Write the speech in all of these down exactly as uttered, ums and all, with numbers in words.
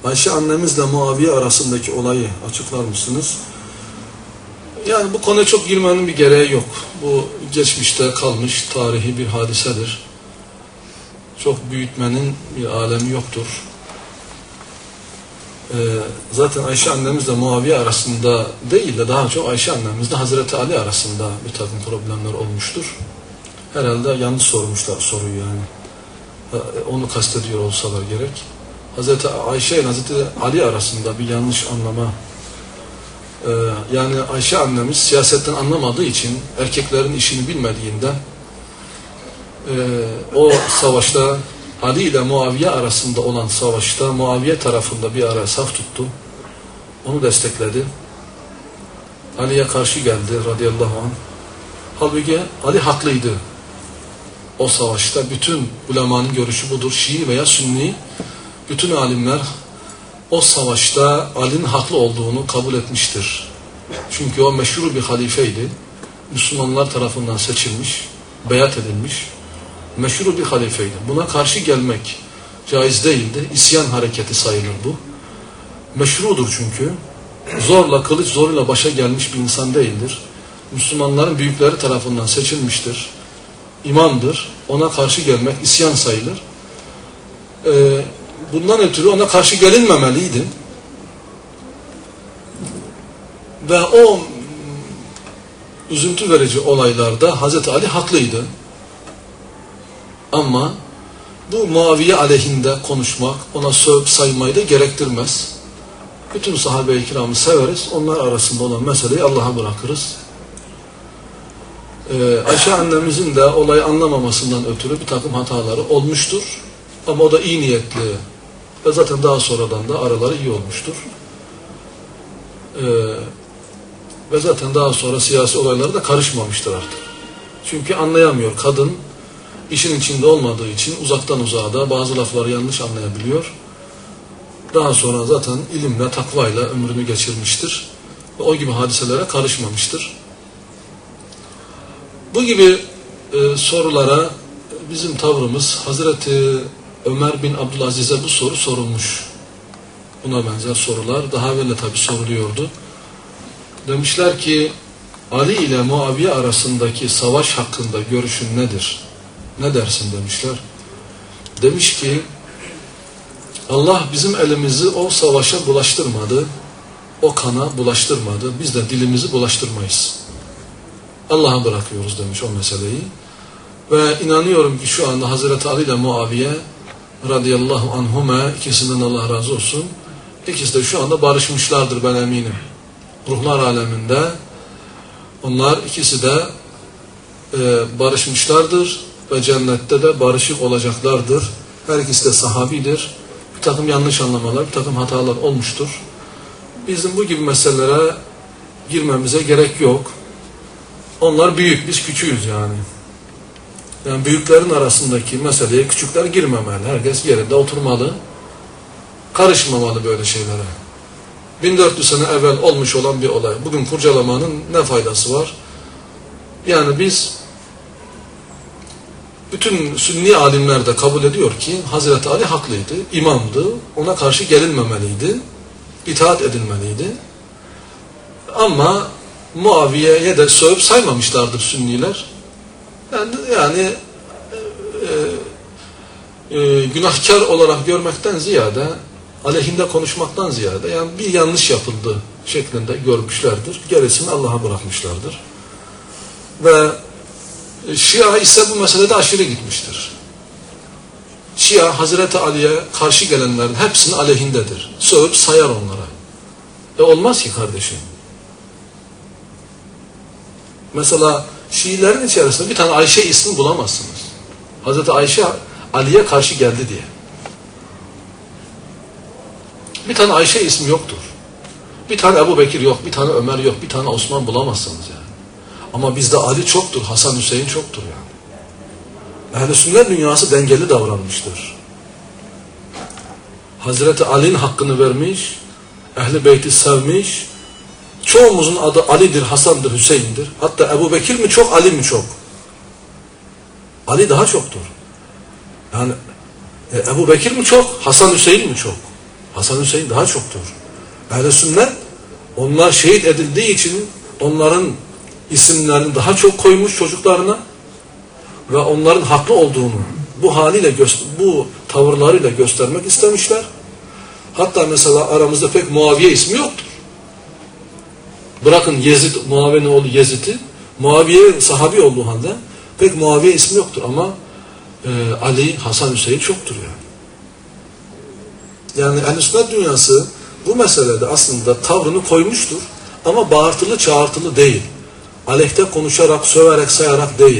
Ayşe annemizle Muaviye arasındaki olayı açıklar mısınız? Yani bu konuya çok girmenin bir gereği yok. Bu geçmişte kalmış tarihi bir hadisedir. Çok büyütmenin bir alemi yoktur. Ee, zaten Ayşe annemizle Muaviye arasında değil de daha çok Ayşe annemizle Hazreti Ali arasında bir takım problemler olmuştur. Herhalde yanlış sormuşlar soruyu yani. Onu kastediyor olsalar gerek. Hazreti Ayşe ile Hazreti Ali arasında bir yanlış anlama. Ee, yani Ayşe annemiz siyasetten anlamadığı için, erkeklerin işini bilmediğinden e, o savaşta Ali ile Muaviye arasında olan savaşta Muaviye tarafında bir ara saf tuttu. Onu destekledi. Ali'ye karşı geldi radıyallahu anh. Halbuki Ali haklıydı. O savaşta bütün ulemanın görüşü budur. Şii veya Sünni bütün alimler o savaşta Ali'nin haklı olduğunu kabul etmiştir. Çünkü o meşhur bir halifeydi. Müslümanlar tarafından seçilmiş, beyat edilmiş meşhur bir halifeydi. Buna karşı gelmek caiz değildi. İsyan hareketi sayılır bu. Meşrudur çünkü. Zorla, kılıç zoruyla başa gelmiş bir insan değildir. Müslümanların büyükleri tarafından seçilmiştir. İmamdır. Ona karşı gelmek isyan sayılır. Ee, bundan ötürü ona karşı gelinmemeliydi. Ve o üzüntü verici olaylarda Hazreti Ali haklıydı. Ama bu Muaviye aleyhinde konuşmak, ona sövüp saymayı da gerektirmez. Bütün sahabe-i kiramı severiz. Onlar arasında olan meseleyi Allah'a bırakırız. Ee, Ayşe annemizin de olayı anlamamasından ötürü bir takım hataları olmuştur. Ama o da iyi niyetli ve zaten daha sonradan da araları iyi olmuştur. Ee, ve zaten daha sonra siyasi olaylara da karışmamıştır artık. Çünkü anlayamıyor. Kadın işin içinde olmadığı için uzaktan uzağa da bazı lafları yanlış anlayabiliyor. Daha sonra zaten ilimle, takvayla ömrünü geçirmiştir. Ve o gibi hadiselere karışmamıştır. Bu gibi e, sorulara bizim tavrımız, Hazreti Ömer bin Abdülaziz'e bu soru sorulmuş. Buna benzer sorular daha evvel tabi soruluyordu. Demişler ki Ali ile Muaviye arasındaki savaş hakkında görüşün nedir? Ne dersin demişler. Demiş ki Allah bizim elimizi o savaşa bulaştırmadı, o kana bulaştırmadı. Biz de dilimizi bulaştırmayız. Allah'a bırakıyoruz demiş o meseleyi. Ve inanıyorum ki şu anda Hazreti Ali ile Muaviye radıyallahu anhuma, ikisinden Allah razı olsun, ikisi de şu anda barışmışlardır ben eminim. Ruhlar aleminde onlar ikisi de e, barışmışlardır ve cennette de barışık olacaklardır. Her ikisi de sahabidir. Bir takım yanlış anlamalar, bir takım hatalar olmuştur. Bizim bu gibi meselelere girmemize gerek yok. Onlar büyük, biz küçüğüz yani. Yani büyüklerin arasındaki meseleye küçükler girmemeli. Herkes yerinde oturmalı. Karışmamalı böyle şeylere. bin dört yüz sene evvel olmuş olan bir olay. Bugün kurcalamanın ne faydası var? Yani biz bütün Sünni alimler de kabul ediyor ki Hazreti Ali haklıydı, imamdı, ona karşı gelinmemeliydi, itaat edilmeliydi. Ama Muaviye'ye de sövüp saymamışlardır Sünniler. Yani, yani e, e, günahkar olarak görmekten ziyade, aleyhinde konuşmaktan ziyade, yani bir yanlış yapıldı şeklinde görmüşlerdir. Gerisini Allah'a bırakmışlardır. Ve Şia ise bu meselede aşırı gitmiştir. Şia Hazreti Ali'ye karşı gelenlerin hepsinin aleyhindedir. Sövüp sayar onlara. E olmaz ki kardeşim. Mesela Şiilerin içerisinde bir tane Ayşe ismi bulamazsınız. Hazreti Ayşe Ali'ye karşı geldi diye. Bir tane Ayşe ismi yoktur. Bir tane Ebu Bekir yok, bir tane Ömer yok, bir tane Osman bulamazsınız yani. Ama bizde Ali çoktur, Hasan Hüseyin çoktur yani. Ehl-i sünnet dünyası dengeli davranmıştır. Hazreti Ali'nin hakkını vermiş, Ehl-i Beyt'i sevmiş. Çoğumuzun adı Ali'dir, Hasan'dır, Hüseyin'dir. Hatta Ebu Bekir mi çok, Ali mi çok? Ali daha çoktur. Yani e, Ebu Bekir mi çok, Hasan Hüseyin mi çok? Hasan Hüseyin daha çoktur. Ehl-i sünnet onlar şehit edildiği için onların isimlerini daha çok koymuş çocuklarına ve onların haklı olduğunu bu haliyle, bu tavırlarıyla göstermek istemişler. Hatta mesela aramızda pek Muaviye ismi yoktur. Bırakın Yezid, Muaviye'nin oğlu Yezid'i, Muaviye sahabi olduğu halde pek Muaviye ismi yoktur ama e, Ali, Hasan, Hüseyin çoktur yani. Yani Ehl-i Sünnet dünyası bu meselede aslında tavrını koymuştur ama bağırtılı çağırtılı değil. Aleyhte konuşarak, söverek, sayarak değil.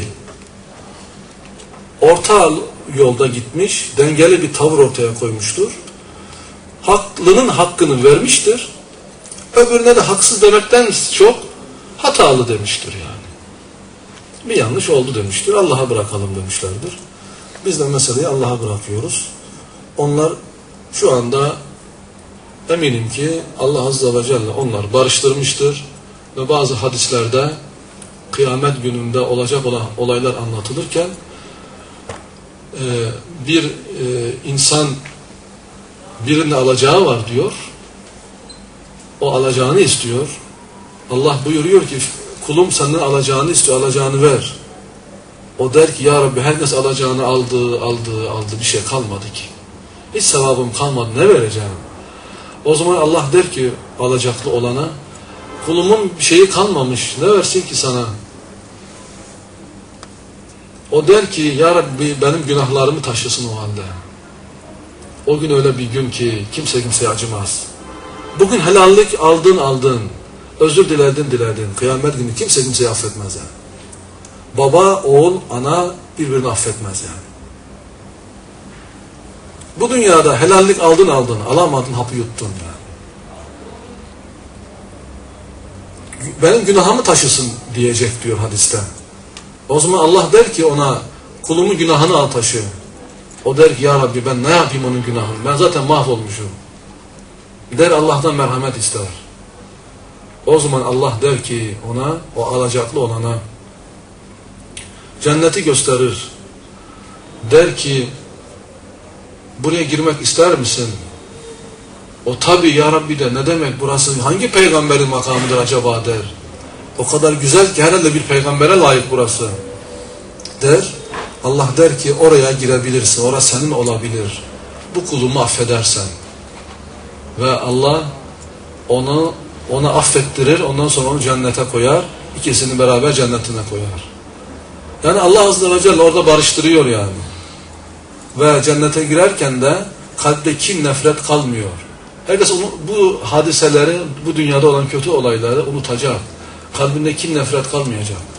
Orta yolda gitmiş, dengeli bir tavır ortaya koymuştur. Haklının hakkını vermiştir. Öbürüne de haksız demekten çok hatalı demiştir yani. Bir yanlış oldu demiştir. Allah'a bırakalım demişlerdir. Biz de meseleyi Allah'a bırakıyoruz. Onlar şu anda eminim ki Allah Azze ve Celle onlar barıştırmıştır ve bazı hadislerde kıyamet gününde olacak olan olaylar anlatılırken e, bir e, insan birinin alacağı var diyor. O alacağını istiyor. Allah buyuruyor ki kulum senden alacağını istiyor, alacağını ver. O der ki ya Rabbi herkes alacağını aldı, aldı, aldı, bir şey kalmadı ki. Hiç sevabım kalmadı, ne vereceğim? O zaman Allah der ki alacaklı olana kulumun bir şeyi kalmamış, ne versin ki sana? O der ki ya Rabbi benim günahlarımı taşısın o halde. O gün öyle bir gün ki kimse kimseye acımaz. Bugün helallik aldın aldın, özür diledin diledin. Kıyamet günü kimse kimseyi affetmez yani. Baba, oğul, ana birbirini affetmez yani. Bu dünyada helallik aldın aldın, alamadın hapı yuttun yani. Benim günahımı taşısın diyecek diyor hadiste. O zaman Allah der ki ona kulumun günahını al taşı. O der ki ya Rabbi ben ne yapayım onun günahını? Ben zaten mahvolmuşum. Der Allah'tan merhamet ister. O zaman Allah der ki ona, o alacaklı olana cenneti gösterir. Der ki buraya girmek ister misin? O tabi ya Rabbi de ne demek burası hangi peygamberin makamıdır acaba der. O kadar güzel ki herhalde bir peygambere layık burası der. Allah der ki oraya girebilirsin, orası senin olabilir. Bu kulumu affedersen. Ve Allah onu ona affettirir, ondan sonra onu cennete koyar. İkisini beraber cennetine koyar. Yani Allah Azze ve Celle orada barıştırıyor yani. Ve cennete girerken de kalpte kin, nefret kalmıyor. Herkes onu, bu hadiseleri, bu dünyada olan kötü olayları unutacak. Kalbinde kin, nefret kalmayacak.